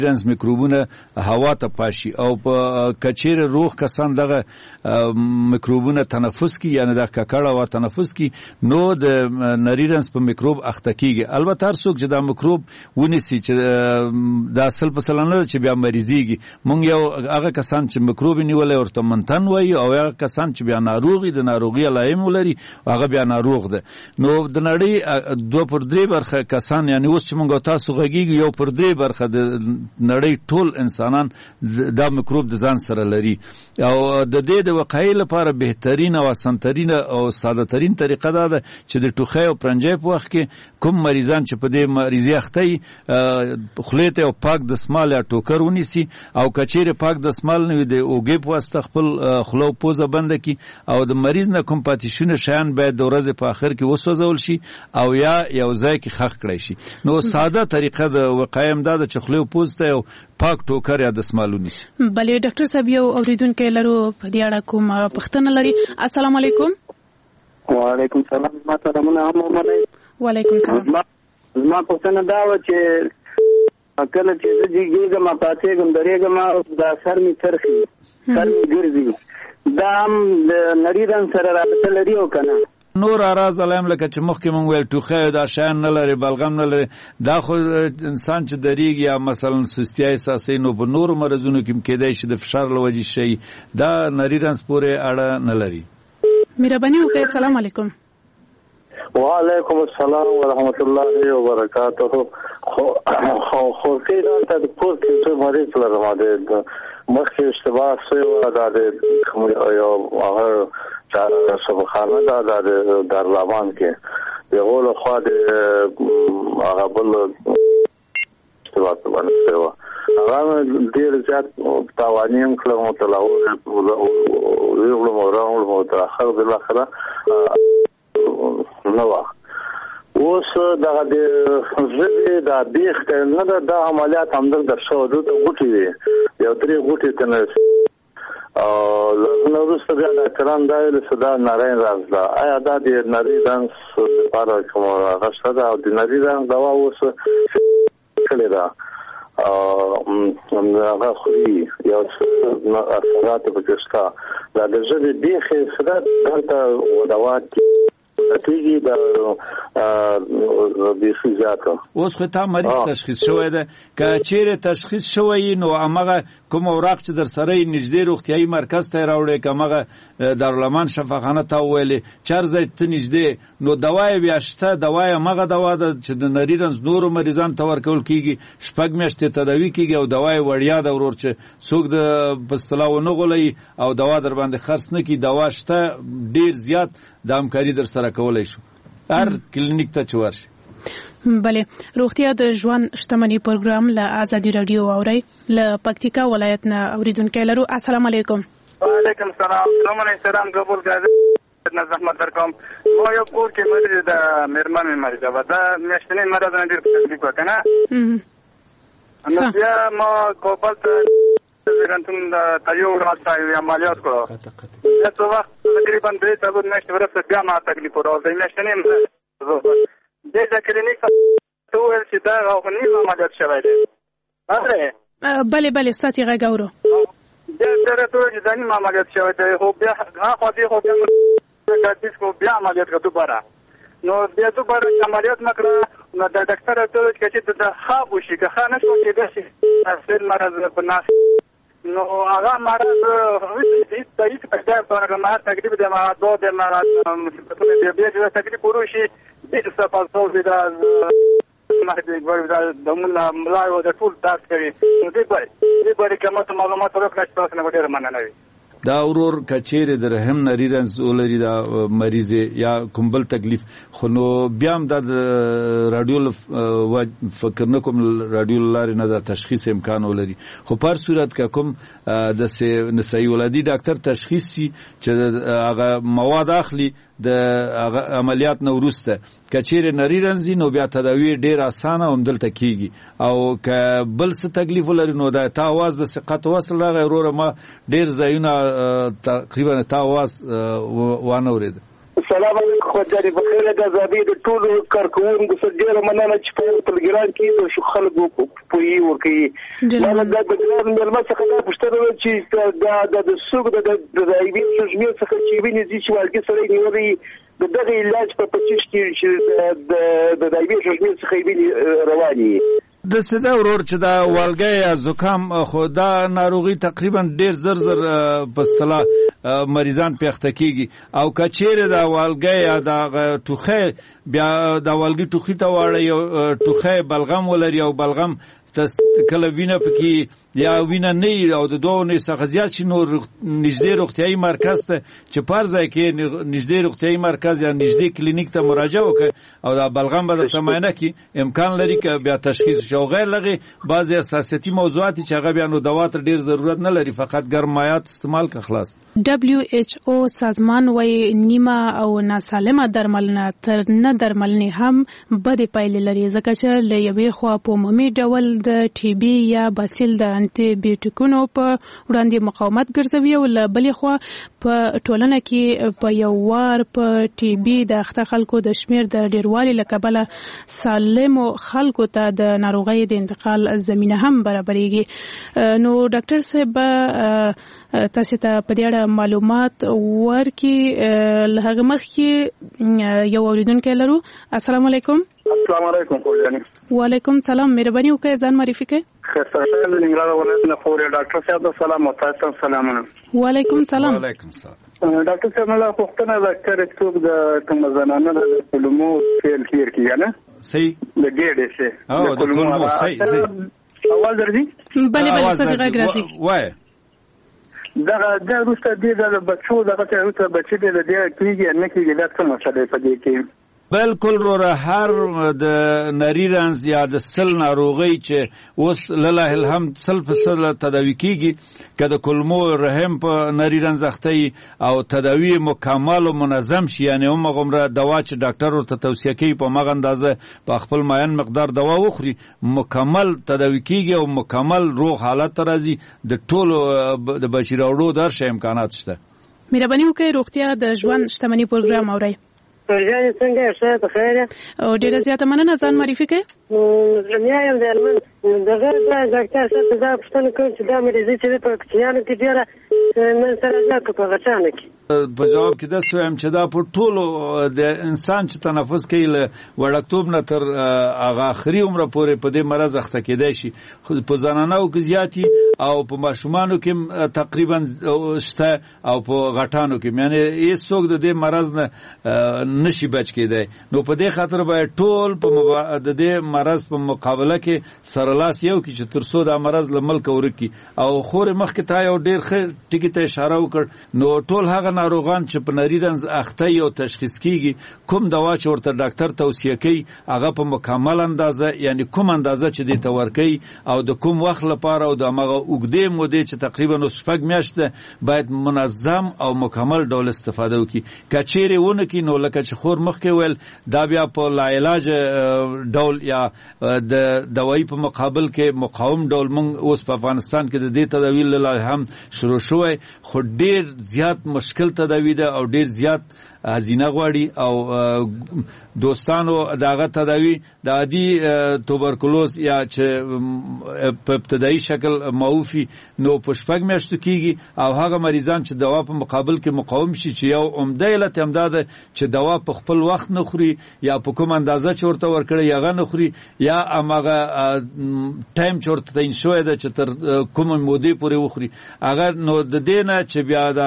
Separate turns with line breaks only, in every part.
رنز میکروبونه هوا ته پاشي او په کچیر روغ کسان دغه میکروبونه تنفس کی یعنی د ککړ او تنفس کی نو د نری رنز په میکروب اخته کیږي. البته هر څوک چې دا میکروب ونیسي چې د اصل په سلانه چې بیا مریضيږي. مونږ یو هغه کسان چې میکروب نیولې ورته منتن وایي او هغه کسان چې بیا ناروغي د ناروغي علائم ولري هغه بیا ناروغ ده. نو د نړۍ 2/3 برخه کسان یعنی اوس چې مونږ تاسو غږیږو 1/3 برخه د نړۍ ټول انسانان دا میکروب د ځان سره لري او د دې د وقایې لپاره بهترین او اسانترین او ساده ترین طریقه دا ده چې د ټوخی او پرنجې په وخت کې کوم مریضان چې په دې مریضي اخته خولې ته او پاک دستمال یا ټوکر ونیسي او کچېره پاک دستمال نه وي د اوږې په واسطه خپل خوله او پوزه بنده کړي او د مریض نه کوم پاتې شونه شیان باید د ورځې په آخر کې وسوځول شي او یا یو ځای کې خښ کړی شي. نو ساده طریقه د وقایې هم دا ده چې خولې او پوزه ته یو پاک ټوکر یا دستمال ونیسي.
بلې ډاکټر صاحب یو اوریدونکی لرو په دې اړه کوم پوښتنه لري. السلام علیکم.
وعلیکم السلام. ما سلامونه هم ومنئ.
وعلیکم السلام.
زما پوښتنه دا وه چې کله چې زه جګېږم پاڅېږم درېږم دا سر مې ترخي سر مې ګرځي دا هم د نري رنځ سره رابطه لري او که نه؟
نور اراز علیم لکه چې مخکې مونږ ویل ټوخی دا شیان نه لري بلغم نه لري دا خو انسان چې دریږي یا مثلا سستیا احساسوي نو په نورو مرضونو کې هم کیدای شي د فشار له وجې شي دا نري رنځ پورې اړه نه لري.
مهرباني وکړئ. السلام علیکم.
وعلیکم السلام ورحمت الله وبرکاته. خو کې دا د پوز کې مریض لرم د مخکې اشتباه شوی وه دا د یو هغه سبخانه دا د دارالمان کې د هغو لخوا د هغه بل اشتباه باندې شوی وه هغه ډېر زیات تاواني هم کړم ویغلم او راغلم او تر اخر بالاخره نه وه. اوس دغه د ژبې دا بیخ نه ده دا عملیات همدلته شوی دلته غوټې وي یو 3 غوټې ته نه او لږ وروسته بیا ډاکټران دا ویل چې دا نری رنځ ده. آیا دا د نري رنځ لپاره کوم هغه شته ده او د نري رنځ دوا اوس کړې ده هغه خوري یو څه اثرات پکې شته دا د ژبې بیخې څه ده دلته دوا تیږي د بیخي زیاته.
اوس خو تا مریض تشخیص شوی ده که چیرې تشخیص شوی نو همغه کوم اوراق چې در سره یې نږدې روغتیایي مرکز ته یې راوړی که همغه دارالمان شفاخانه ته وویلې چې هر ځای ته نږدې نو دوا یې بیا شته. دوا یې همغه دوا ده چې د نري رنځ نورو مریضانو ته ورکول کېږي 6 میاشتې تداوي کېږي او دوا یې وړیا ده ورور چې څوک د په اصطلاح ونه غولوي او دوا در باندې خرڅ نه کړي. دوا شته ډېر زیات د همکاري در سره کولای شو هر کلینیک ته چې ورشي.
بله روغتیا د ژوند شتمني پروګرام له ازادي رادیو اورئ. له پکتیکا ولایت نه اوریدونکی لرو. السلام علیکم.
وعلیکم السلام. سلام قبول کړئ. نه زحمت درکوم. ما یو کور کې مریض د میرمن مې مریض وه دا میاشتنۍ مرض نه ډېر تکلیف وه که نه نو بیا ما کابل ته زیرنتون ته یو ورځ عملیات کړو بیا څه وخت تقریبا 3 میاشتې وروسته بیا ما تکلیف وراو د میاشتنۍ دې د کلینیک ته وویل چې دا غوښنیز عملیات شوی دی.
بله ستاسې غږ اورو.
بیا سره ته وویل چې دا نیم عملیات شوی دی خو بیا هاخوا دې خو بیا عملیات کړه دوباره نو بیا دوباره عملیات مه کړه نو د ډاکټر ته وویل چې د خواب وشي که ښه نه شو کېدای شي اصل مرض په ناس نو هغه مرض هیڅ ما تقریب د ما دو د مرض مصیبتونه بیا چې تقریب وروشي دې څه پاسو د مخدي د مولا ملایو د ټول تاسو کوي نو دې باندې کومه معلومات ورکړئ چې تاسو نه ډېر مننه وي.
دا ورور کچېره د رحم نری رنځ ولري دا مریض یا کوم بل تکلیف خو نو بیا هم د رادیو فکر نه کوم رادیو لارې نه د تشخیص امکان ولري خو پر صورت که کوم د نسایي ولادي ډاکټر تشخیص شي چې هغه مواد اخلي د عملیات نه وروسته کچېره نری رنځ نو بیا تداوی ډېر اسانه هم دلته کیږي او که بل څه تکلیف ولري نو د تا आवाज د ثقت وصل راغی وروره ما ډېر ځایونه تقریبا تا आवाज وانه ورید.
السلام علیکم خدای بخیر د زابې د ټولو کارکوونکو سره ډېر مننه چې په ټلګرام کې د شو خلکو پوي ورکړي دا د ګرام ملما څخه دا پښتنه چې د سوق د دایوي شوجمې څخه چې ویني چې ورګي سره نیولې دغه علاج په 25 کې چې د دایوي شوجمې څخه ویني رواني
د سده ورور چې دا والګي یا زکام خو دا ناروغي تقریبا ډیر زر په اصطلاح مریضان پیښته کیږي او کچېره دا والګي یا دا ټوخه بیا دا والګي ټوخي ته واړی یو ټوخه بلغم ولري او بلغم کله وینه پکې یا وینه نه او د دوه نه څخه زیات شي نور نږدې روغتيایي مرکز ته چې پرځای کې نږدې روغتيایي مرکز یا نږدې کلینیک ته مراجعه وکړي او دا بلغم به درته معاینه کړي امکان لري چې بیا تشخیص شو غیر لغه بعضی اساسيتي موضوعات چې هغه بیا نو دوا ته ډیر ضرورت نه لري فقط ګرم مایات استعمال کا خلاص
WHO سازمان وايي نیمه او ناسالمه درملنه تر نه درملنه هم بده پایلې لري ځکه چې لوي خو په عمومي ډول د ټي بي یا باسیل د انټي بیوټیکونو په وړاندې مقاومت ګرځوي او بلې خو په ټولنه کې په یو وار په ټي بي د اخته خلکو د شمیر د ډیروالي لکبله سالمو خلکو ته د ناروغۍ د انتقال زمينه هم برابرېږي نو ډاکټر صاحب تاسو ته په دې اړه معلومات ورکړي لهغه مخکې یو اوریدونکو لرو السلام علیکم
السلام علیکم
وعلیکم سلام مهرباني وکړئ ځان معرفي کړئ
خسته شه ننګرهار ولایت نه فوري ډاکټر صاحب سلام او تاسو سلامونه
وعلیکم سلام
ډاکټر صاحب مله پوښتنه وکړه چې څوک د کوم زنانه د کلمو فعل کیر کیږي نه
صحیح
د ګډه شه
او د کلمو صحیح
اول درځي
بله څه غږ راځي
وای دا روسته دی د بچو دغه ته روسته بچی دی د کیږي نه کیږي دا څه مسله په دې کې
بالکل روره هر د نریرنز یا د سل ناروغي چې اوس لله الحمد سل په سل تداوی کیږي کله کلمو رحم په نریرنز اخته او تداوی مکمل او منظم شي یعنی عمره دوا چې ډاکټر ورته توصیه کوي په مغه اندازه په خپل معین مقدار دوا وخوري مکمل تداوی کیږي او مکمل روغ حالت راځي د ټولو د بچی راوړو درشه امکانات شته
مهرباني وکړئ روغتیا د ژوند شتمنۍ پروګرام اورئ
ورجاني څنګه ښه په خیر
او ډیره زیاته مننه ځان معرفي کړئ
زمیا یم د علم دغه د ډاکټر صاحب دا پوښتنه کوم چې دا مریضي چې په کچيانو کې ډیره من سره ځکه په غچانه کې
په جواب کې دا سویم چې دا په ټولو د انسان چې تنفس کوي له وړکتوب نه تر هغه اخري عمر پورې په دې مرز اخته کېدای شي خو په زنانو کې زیاتی او په ماشومانو کې تقریبا شته او په غټانو کې یعنی هیڅ څوک د دې مرز نه نشي بچ کېدای نو په دې خاطر باید ټول په د دې مرز په مقابله کې سرلاس یو کې چې ترڅو دا مرز له ملک ورکی او خور مخکې تا یو ډیر ښه ټکی ته اشاره وکړ نو ټول هغه ناروغان چې په نریرنز اخته یو تشخیص کیږي کوم دوا چې ورته ډاکټر توصیه کوي هغه په مکمل اندازه یعنی کوم اندازه چې د تورکی او د کوم وخت لپاره او د هغه اوګدې مودې چې تقریبا 6 میاشتې باید منظم او مکمل ډول استفاده وکړي کچېره ونه کې نو لکه چې خور مخکې ول دا بیا په لا علاج ډول یا د دوايي په مقابل کې مقاوم ډول مونږ اوس په افغانستان کې د دې تداوی له هم شروع شوی خو ډیر زیات مشکل تداوی ده او ډیر زیات هزینه غواړي او دوستانو داغه تداوی د عادي توبرکلوز یا چې په ابتدایي شکل معوفي نو په شپږ میاشتو کېږي او هغه مریضان چې دوا په مقابل کې مقاوم شي چې یو عمده علت هم ده چې دوا په خپل وخت نه خوري یا په کوم اندازه چې ورته ورکړي یا غو نه خوري یا هغه ټایم چې ورته تعین شوی ده چې تر کوم مودې پورې وخوري هغه نو د دینه چې بیا د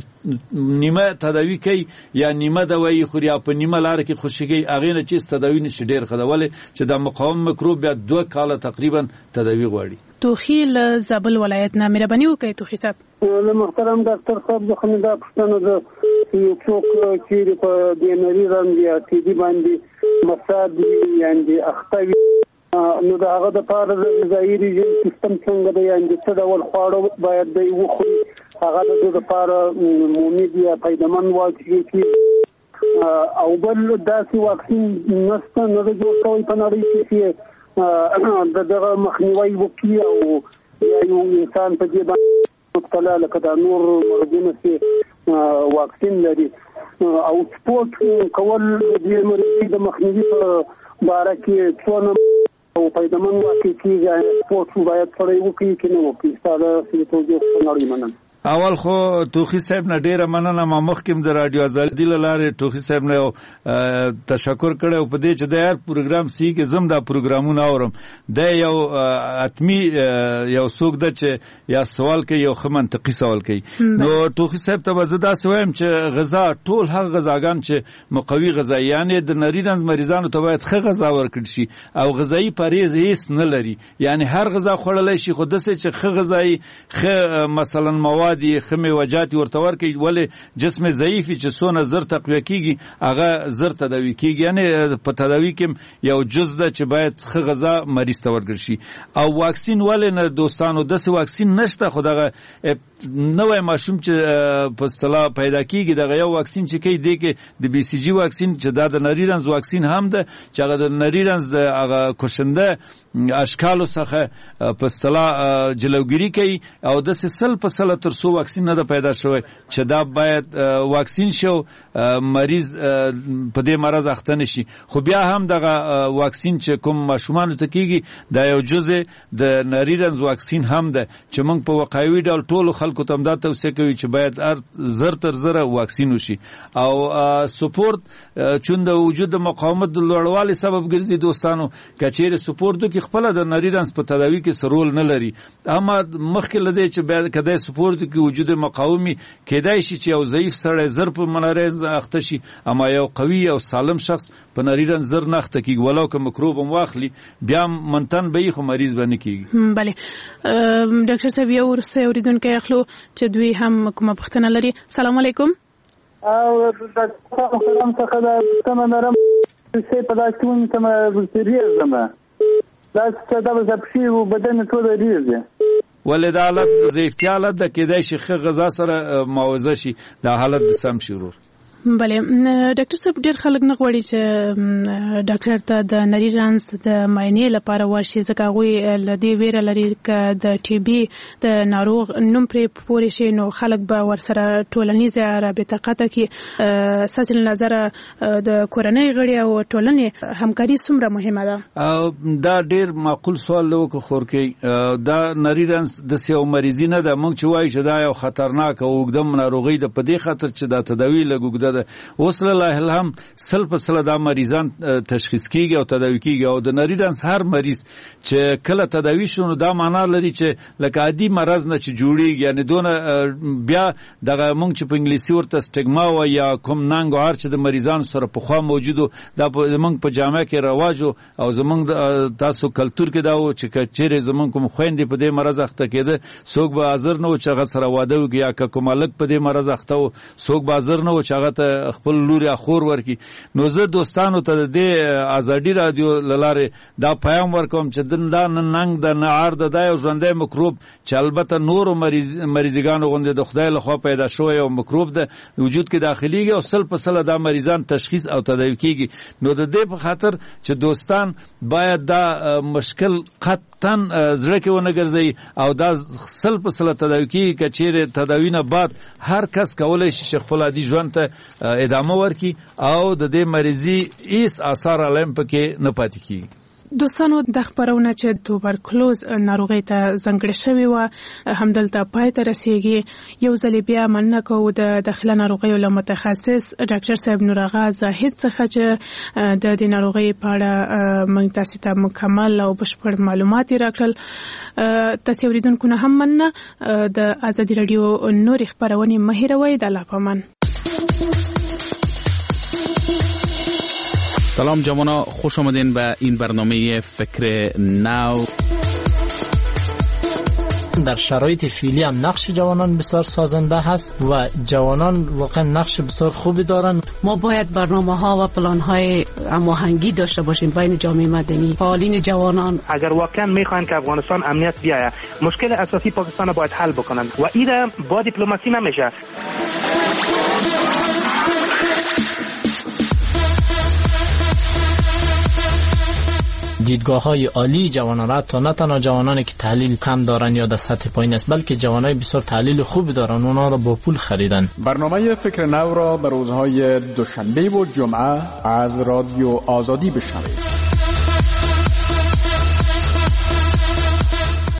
نیمه تداوی کوي یا نیمه دوايي خوري په نیمه لار کې خوشيږي اغه نه چې تداوی نشي ډیر خداوله چې د مقاوم مکروب بیا 2 کاله تقریبا تداوی غواړي
توخیل زابل ولایت نه مهرباني وکړئ توخی صاحب
محترم ډاکټر صاحب زه خو دا پښتنه د یو څوک چې په دې نری رنګ یا تی دي باندې مساد یعنی اختوی نو دا هغه د پاره د غذایی ریژن سیستم څنګه دی یعنی څه ډول خواړه باید دی وخوري هغه د دې مومید یا پیدامن واچي چې او بل داسې واکسین نشته نو د جوړ کوي په نړۍ کې دغه مخنیوي وکړي او یو انسان په دې باندې مبتلا لکه دا نور مرضونه چې واکسین لري
او سپورت کول د مریضۍ د مخنیوي په باره کې څونه او پیدامن واقع کیږي سپورت باید سره وکړي کې نه وکړي ستاسو د توجه نړۍ مننه.
اول خو توخی صاحب نه ډیره مننه. ما مخکې د رادیو ازادي لاره توخی صاحب نه تشکر کړو په دې چې د هر پروګرام سی کې زم دا پروګرامونه اورم د یو اتمی یو څوک د چې یا سوال کوي یو خه منطقي سوال کوي. نو توخی صاحب ته زدا سویم چې غذا ټول هغه غذاګان چې مقوي غذا یعنی د نریرنز مریضانو ته باید خه غذا ورکړي شي او غذایی پرهیز هیڅ نه لري. یعنی هر غذا خوړلای شي خو د څه چې خه غذایی خه مثلا مواد دي خمه وجات ورته ورکي ولې جسم ضعیف چې سونه زر تقویه کیږي هغه زر تداوی کیږي. یعنی په تداوی کې یو جز ده چې باید خه غذا مریض ته ورکړي شي. او واکسین ولې نه دوستانو داسې واکسین نشته خو دغه نوې ماشوم چې په اصطلاح پیدا کیږي دغه یو واکسین چې کوي دی کې د بي سي جي واکسین چې د نریرنز واکسین هم ده چې هغه د نریرنز د هغه کوشنده اشکالو څخه په اصطلاح جلوګیری کوي او د سل په سل تر څو واکسین نه پیدا شوی چې دا باید واکسین شو مریض په دې مرض اخته نشي. خو بیا هم دغه واکسین چې کوم ماشومان ته کیږي دا یو جزء د نریرنز واکسین هم ده چې موږ په وقایوي ډول ټول خلکو ته امداد توصیه کوي چې باید زر تر زر واکسین وشي. او سپورت چون د وجود مقاومت د لوړوالي سبب ګرځي دوستانو کچېره سپورت کې خپل د نریرنز په تداوی کې سرول نه لري. اما مخکې لدی چې باید کده سپورت کې وجود مقاومي کېدای شي چې یو ضعیف سره زر په نریرنز اخته شي اما یو قوي او سالم شخص په نریرنز زر نه اخته کیږي ولو که مکروب هم واخلي بیا منتن به خو مریض باندې کیږي.
بله ډاکټر صاحب یو ورسې اوریدونکو اخلو چې دوی هم کومه پوښتنه لري. السلام علیکم.
او تاسو سلام څخه د تمه نرم څه په داسې ته ریز زما دا څه دا به په بدن ټول ریز
ولې دا حالت ضعیفتیا حالت د کېدای شي ښه غذا سره معاوضه شي دا حالت د سم شي ورور.
بله ډاکټر صاحب ډېر خلک نه غواړي چې ډاکټر ته د نریرنز د معاینې لپاره ورشي ځکه هغوی له دې ویره لري که د ټي بي د ناروغ نوم پرې پورې شي نو خلک به ورسره ټولنیزه رابطه قطع کړي. ستاسو له نظره د کورنۍ غړي او ټولنې همکاري څومره مهمه ده؟
دا ډېر معقول سوال دی وکړو خورکۍ. دا نریرنز داسې یو مریضي نه ده موږ چې وایو چې دا یو خطرناک او اوږده ناروغي ده په دې خاطر چې دا تداوی لږ اوږده اوس له الهام سل په سل دا مریضان تشخیص کیږي او تداوی کیږي او د نریرنز هر مریض چې کله تداوی شونه دا معنا لري چې لکه عادي مرض نه چې جوړیږي یعنی دونه بیا دغه مونږ چې په انګلیسي ورته سټیګما و یا کوم ننګ هر چې د مریضانو سره په خوا موجودو دا مونږ په جامعه کې رواج او زمونږ تاسو کلچر کې دا و چې چیرې زمونږ کوم خويندې په دې مرض اخته کېده څوک به حاضر نه و چې هغه سره واده وکړي یا کوم الګ په دې مرض اخته و څوک به حاضر نه و چې هغه خپل لوري اخور ورکی. نو زه دوستانو ته د ازادي رادیو لاره دا پیغام ورکوم چې دا ننګ د نعار د یو ژوندۍ مکروب چې البته نور مریضګانو غوندې د خدای له خوا پیدا شوی او مکروب د وجود کې داخليږي او سل په سل دا مریضان تشخیص او تداوی کیږي. نو د دې په خاطر چې دوستان باید دا مشکل قطعاً زړه کې ونه ګرځي او دا سل په سل تداوی کیږي که چیرې تداوی نه بعد هر کس کولای شي خپل عادي ژوند ته ادامه ورکي او د دې مریضي هیڅ اثر علم پکې نه پاتې کیږي.
دوستانو د خبرونه چې توبرکلوز ناروغي ته ځانګړې شوې و همدلته پای ته رسیږي. یو ځل بیا مننه کوو د داخله ناروغیو له متخصص ډاکټر صاحب نوراغا زاهد څخه چې د دې ناروغي په اړه موږ تاسو ته مکمل او بشپړ معلومات راکړل. تاسو اوریدونکو نه هم مننه. د ازادي رادیو نور خبرونه مه هېروئ. د الله پامان.
سلام جوانا، خوش آمدین به این برنامه فکر نو.
در شرایط فعلی هم نقش جوانان بسیار سازنده هست و جوانان واقعا نقش بسیار خوبی دارن.
ما باید برنامه‌ها و پلان‌های هماهنگی داشته باشیم بین جامعه مدنی، فعالین جوانان.
اگر واقعا میخواین که افغانستان امنیت بیاید، مشکل اساسی پاکستان باید حل بکنن و این با دیپلماسی نمیشه.
دیدگاه‌های عالی جوانان را، تا نه تنها جوانانی که تحلیل کم دارن یا در سطح پایین است، بلکه جوانای بسیار تحلیل خوب دارن، اونا را با پول خریدن.
برنامه فکر نو را به روزهای دوشنبه و جمعه از رادیو آزادی بشنوید.